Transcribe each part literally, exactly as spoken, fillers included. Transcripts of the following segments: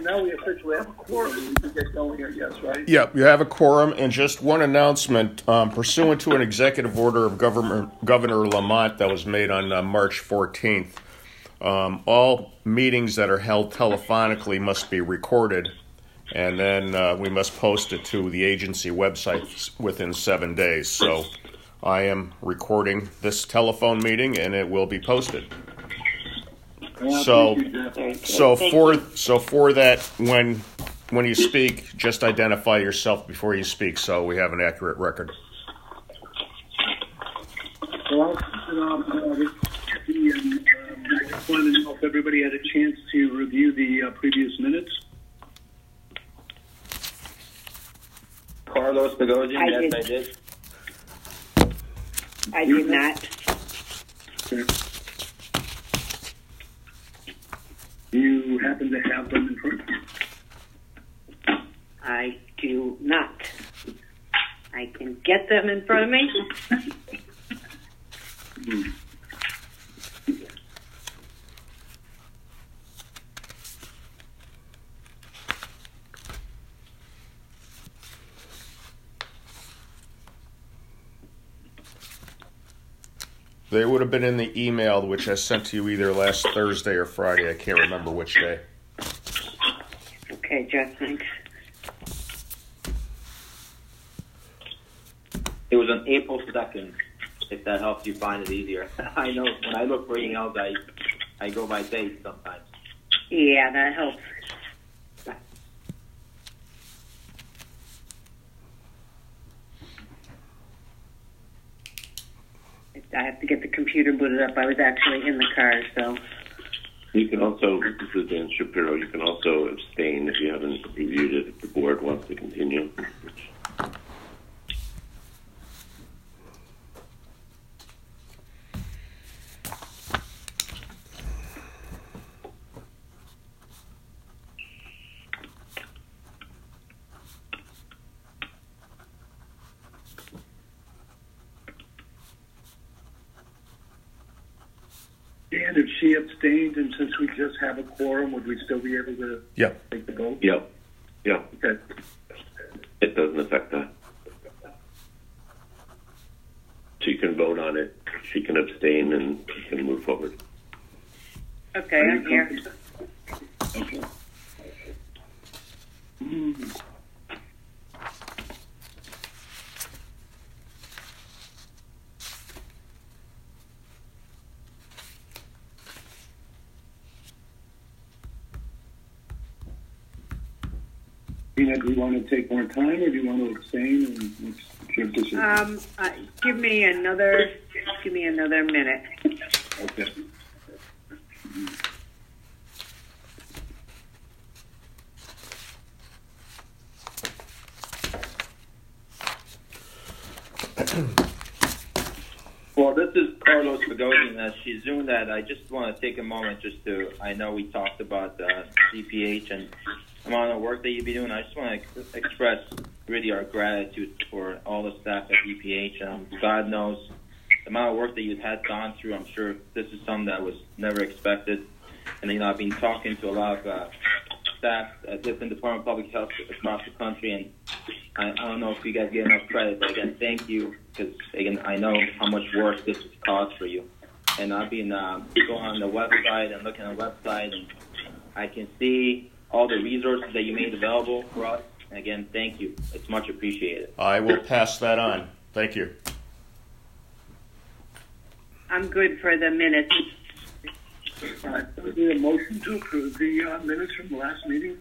now we officially have a quorum. We can get going here, yes, right? Yep, you have a quorum, and just one announcement. Um, pursuant to an executive order of Governor, Governor Lamont that was made on uh, March fourteenth, um, all meetings that are held telephonically must be recorded, and then uh, we must post it to the agency website within seven days. So I am recording this telephone meeting, and it will be posted. So, so for so for that, when when you speak, just identify yourself before you speak, so we have an accurate record. Well, um, uh, the, um, I just wanted to know if everybody had a chance to review the uh, previous minutes. Carlos Bogosian, I yes, did. I did. I did not. Okay. Do you happen to have them in front of you? I do not. I can get them in front of me. Hmm. They would have been in the email, which I sent to you either last Thursday or Friday. I can't remember which day. Okay, Jeff, thanks. It was on April second, if that helps you find it easier. I know when I look for emails, I, I go by date sometimes. Yeah, that helps. I have to get the computer booted up. I was actually in the car, so. You can also, this is Dan Shapiro, you can also abstain if you haven't reviewed it, if the board wants to continue. And if she abstained, and since we just have a quorum, would we still be able to Yeah. take the vote? Yep, yep, Okay. it doesn't affect that. She can vote on it, she can abstain, and she can move forward. Okay, Are I'm you here. comfortable? Okay. Mm. Tina, do you want to take more time, or do you want to abstain? And what's your decision? Um, uh, give me another, give me another minute. Okay. Well, this is Carlos Bogosian. As she zoomed that, I just want to take a moment just to, I know we talked about uh, C P H and the amount of work that you've been doing. I just want to ex- express really our gratitude for all the staff at D P H. Um, God knows the amount of work that you've had gone through. I'm sure this is something that was never expected. And, you know, I've been talking to a lot of uh, staff at different Department of Public Health across the country, and I, I don't know if you guys get enough credit, but again, thank you, because again, I know how much work this has caused for you. And I've been uh, going on the website and looking at the website, and I can see all the resources that you made available for us. And again, thank you. It's much appreciated. I will pass that on. Thank you. I'm good for the minutes. All right. So is there a motion to approve the uh, minutes from the last meeting?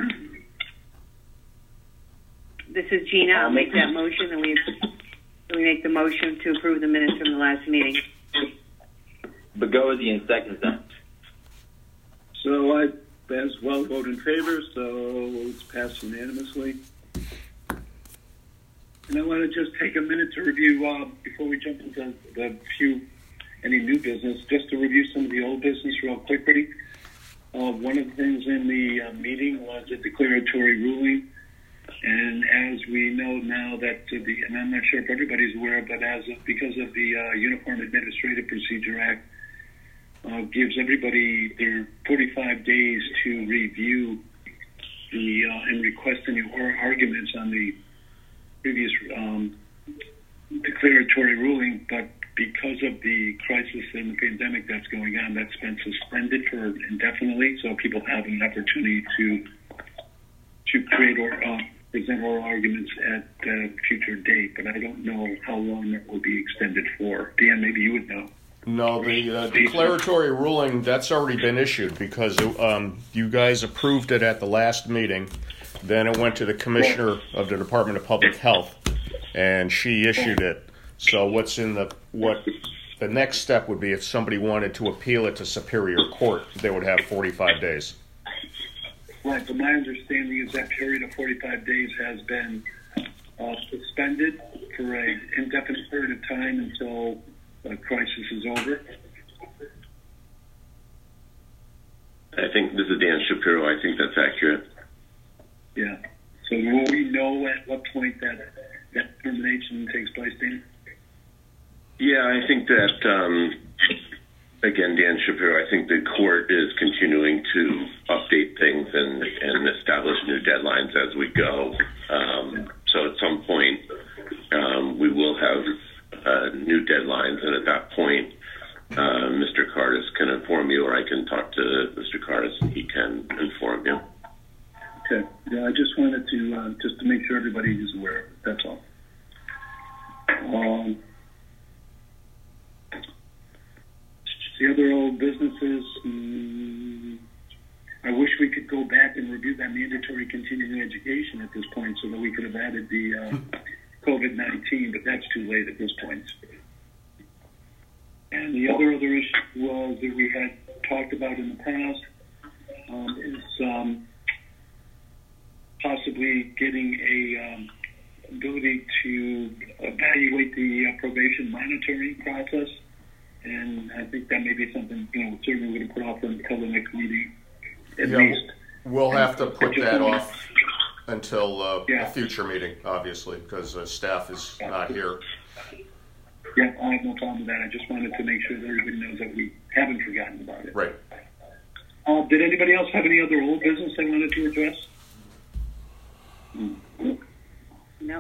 This is Gina. I'll make that motion, and we we make the motion to approve the minutes from the last meeting. Bogosian seconds that. So I as well vote in favor, so it's passed unanimously. And I want to just take a minute to review, uh, before we jump into the few, any new business, just to review some of the old business real quickly. Uh, one of the things in the uh, meeting was a declaratory ruling. And as we know now that uh, the, and I'm not sure if everybody's aware, but as of, because of the uh, Uniform Administrative Procedure Act, uh, gives everybody their forty-five days to review the uh, and request any or arguments on the previous um, declaratory ruling, but because of the crisis and the pandemic that's going on, that's been suspended for indefinitely, so people have an opportunity to to create or uh, present oral arguments at a future date, but I don't know how long that will be extended for. Dan, maybe you would know. No, the uh, declaratory ruling, that's already been issued because um, you guys approved it at the last meeting. Then it went to the Commissioner of the Department of Public Health, and she issued it. So what's in the, what the next step would be if somebody wanted to appeal it to Superior Court, they would have forty-five days. Right, but my understanding is that period of forty-five days has been uh, suspended for an indefinite period of time until the crisis is over. I think this is Dan Shapiro. I think that's accurate. Yeah. So will we know at what point that that termination takes place, Dan? Yeah, I think that, um, again, Dan Shapiro, I think the court is continuing to update things and, and establish new deadlines as we go. Um, so at some point, um, we will have uh, new deadlines, and at that point, uh, Mister Cardis can inform you, or I can talk to Mister Cardis and he can inform you. Okay. Yeah, I just wanted to uh, just to make sure everybody is aware of it. That's all. Um, the other old businesses, mm, I wish we could go back and review that mandatory continuing education at this point so that we could have added the uh, COVID nineteen, but that's too late at this point. And the other other issue was that we had talked about in the past um, is um, possibly getting a um, ability to evaluate the uh, probation monitoring process. And I think that may be something, you know, certainly we're going to put off until the next meeting, at Yeah, least. we'll have to put that off until uh, Yeah. a future meeting, obviously, because uh, staff is not here. Yeah, I have no problem with that. I just wanted to make sure that everybody knows that we haven't forgotten about it. Right. Uh, did anybody else have any other old business they wanted to address? No.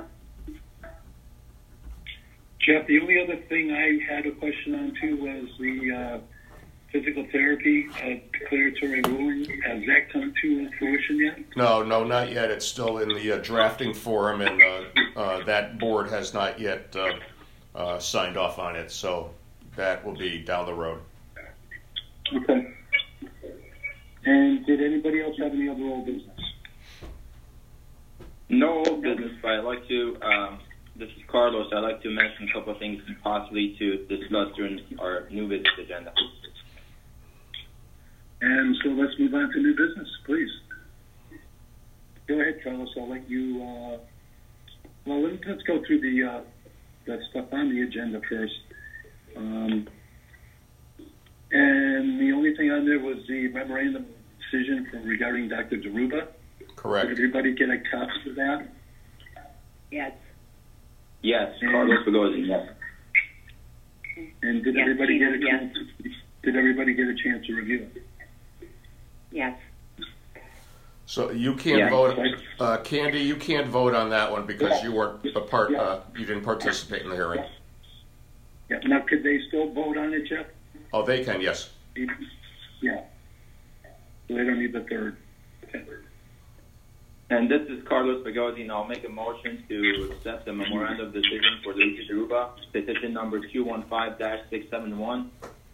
Jeff, the only other thing I had a question on too was the uh, physical therapy uh, declaratory ruling. Has that come to fruition yet? No, no, not yet. It's still in the uh, drafting forum, and uh, uh, that board has not yet uh, uh, signed off on it, so that will be down the road. Okay. And did anybody else have any other old business? No old business, but I'd like to, um, this is Carlos, I'd like to mention a couple of things possibly to discuss during our new business agenda. And so let's move on to new business, please. Go ahead, Carlos. I'll let you, uh, well, let's, let's go through the, uh, the stuff on the agenda first. Um, and the only thing on there was the memorandum decision for, regarding Doctor Daruba. Correct. Did everybody get a copy of that? Yes. Yes, Carlos Bogosian, yes. And did Yes, everybody Gina, get a yes. chance? Did everybody get a chance to review it? Yes. So you can't Yeah. vote, uh, Candy. You can't vote on that one because you weren't a part. Uh, you didn't participate in the hearing. Yeah. Now, could they still vote on it, Jeff? Oh, they can. Yes. Yeah. So they don't need the third. Okay. And this is Carlos Bogosian. I'll make a motion to accept the memorandum of decision for Lucia Daruba, petition number two one five dash six seven one,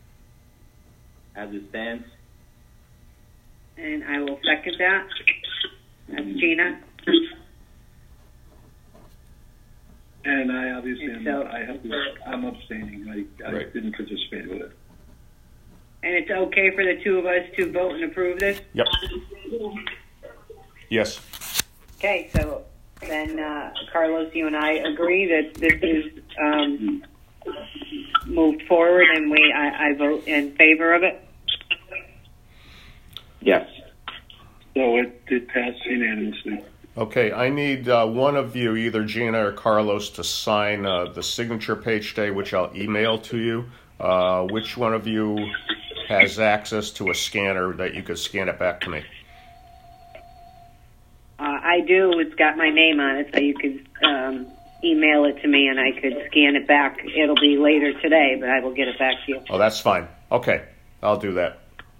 as it stands. And I will second that. That's Gina. And I obviously And am, so- I have to, I'm abstaining. I, I Right. didn't participate with it. And it's okay for the two of us to vote and approve this? Yep. Yes. Okay, so then, uh, Carlos, you and I agree that this is, um, moved forward and we, I, I vote in favor of it? Yes. So it did pass unanimously. Okay. I need uh, one of you, either Gina or Carlos, to sign uh, the signature page today, which I'll email to you. Uh, which one of you has access to a scanner that you could scan it back to me? I do. It's got my name on it, so you could um, email it to me, and I could scan it back. It'll be later today, but I will get it back to you. Oh, that's fine. Okay, I'll do that.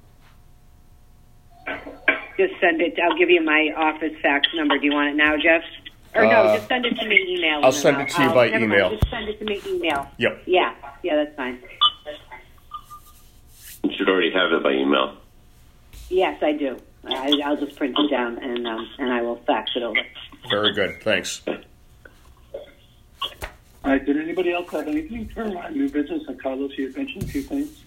Just send it. I'll give you my office fax number. Do you want it now, Jeff? Or no, Uh, just send it to me email. I'll send it to you I'll- by never email. Mind, just send it to me email. Yep. Yeah, yeah, that's fine. You should already have it by email. Yes, I do. I, I'll just print it down and um, and I will fax it over. Very good. Thanks. All right, did anybody else have anything for uh, new business? And Carlos, you had mentioned a few things.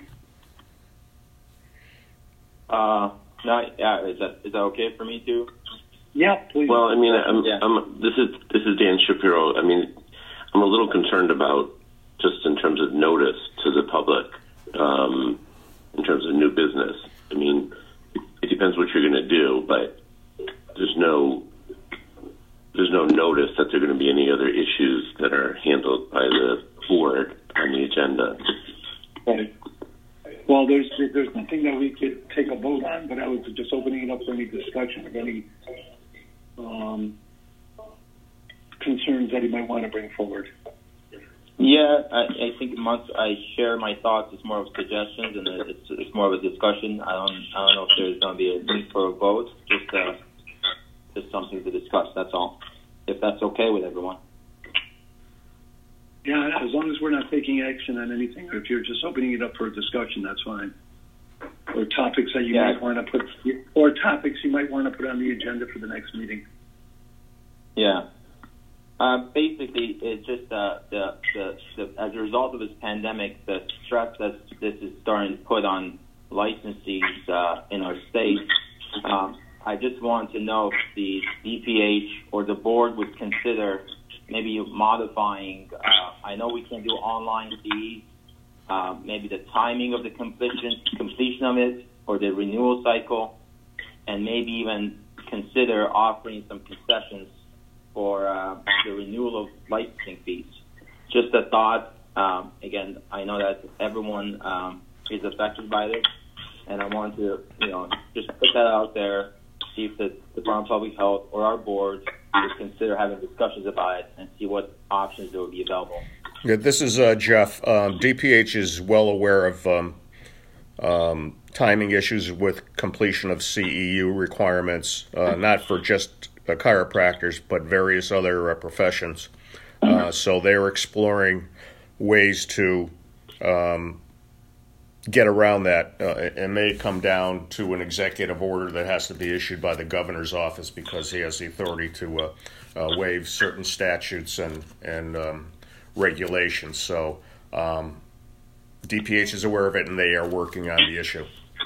Uh, no, yeah, is that is that okay for me to? Yeah, please. Well, I mean, I'm, Yeah. I'm, this is this is Dan Shapiro. I mean, I'm a little concerned about just in terms of notice to the public, um, in terms of new business. I mean, it depends what you're going to do, but there's no there's no notice that there are going to be any other issues that are handled by the board on the agenda. Right. Well, there's there's nothing that we could take a vote on, but I was just opening it up for any discussion of any um, concerns that he might want to bring forward. Yeah, I, I think once I share my thoughts, it's more of suggestions and it's, it's more of a discussion. I don't I don't know if there's going to be a need for a vote. Just uh, just something to discuss. That's all. If that's okay with everyone. Yeah, as long as we're not taking action on anything, or if you're just opening it up for a discussion, that's fine. Or topics that you Yeah. might want to put, or topics you might want to put on the agenda for the next meeting. Yeah. Uh, basically, it's just uh, the, the, the as a result of this pandemic, the stress that this is starting to put on licensees uh, in our state. Um, I just want to know if the D P H or the board would consider maybe modifying. Uh, I know we can do online fees. Uh, maybe the timing of the completion completion of it or the renewal cycle, and maybe even consider offering some concessions for uh, the renewal of licensing fees. Just a thought. Um, again, I know that everyone um, is affected by this, and I want to, you know, just put that out there, see if the Department of Public Health or our board would consider having discussions about it and see what options there would be available. Yeah, this is uh, Jeff. Um, D P H is well aware of um, um, timing issues with completion of C E U requirements, uh, not for just uh, chiropractors, but various other uh, professions. Uh, so they're exploring ways to um, get around that. Uh, it may come down to an executive order that has to be issued by the governor's office because he has the authority to uh, uh, waive certain statutes and, and um, regulations. So um, D P H is aware of it, and they are working on the issue.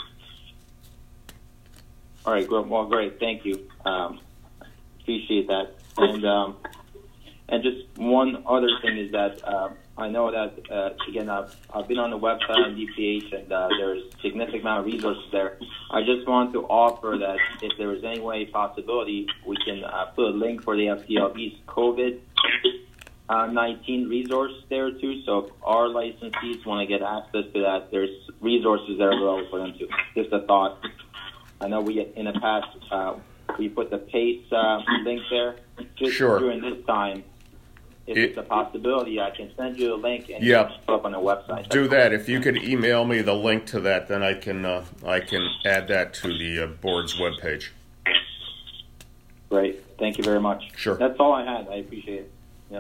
All right, well, great. Thank you. Um, appreciate that. And um, and just one other thing is that uh, I know that, uh, again, I've, I've been on the website on D P H, and uh, there's a significant amount of resources there. I just want to offer that if there is any way, possibility, we can uh, put a link for the F D L B's COVID nineteen resource there, too. So if our licensees want to get access to that, there's resources that are available for them, too. Just a thought. I know we, in the past, uh, we put the PACE uh, link there. Just Sure. during this time, if It- it's a possibility, I can send you a link and Yep. you can put up on the website. Do that. If you could email me the link to that, then I can uh, I can add that to the uh, board's webpage. Great. Thank you very much. Sure. That's all I had. I appreciate it. Yeah.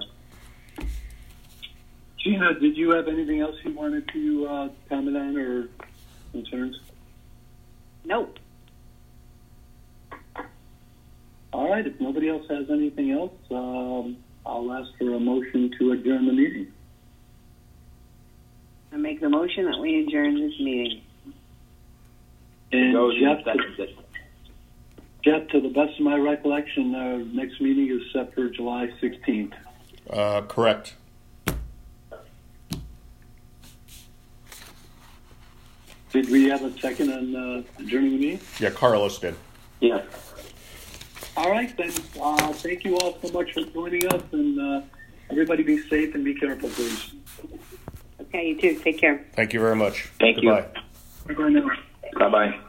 Gina, did you have anything else you wanted to uh, comment on or concerns? Nope. All right, if nobody else has anything else, um, I'll ask for a motion to adjourn the meeting. I make the motion that we adjourn this meeting. And Goes in Jeff, second position. Jeff, to the best of my recollection, our next meeting is set for July sixteenth. Uh, correct. Did we have a second on uh, adjourning the meeting? Yeah, Carlos did. Yeah. All right, then. Uh, thank you all so much for joining us, and uh, everybody be safe and be careful, please. Okay, you too. Take care. Thank you very much. Thank you. Goodbye. Bye-bye now. Bye-bye.